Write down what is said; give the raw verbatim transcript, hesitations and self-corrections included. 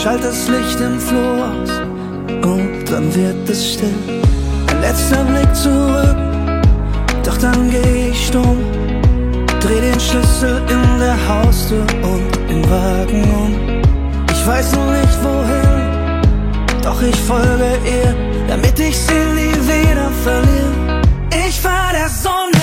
schalt das Licht im Flur aus und dann wird es still. Ein letzter Blick zurück, doch dann geh ich stumm. Dreh den Schlüssel in der Haustür und den Wagen um. Ich weiß noch nicht wohin, doch ich folge ihr, damit ich sie nie wieder verliere. Ich fahr der Sonne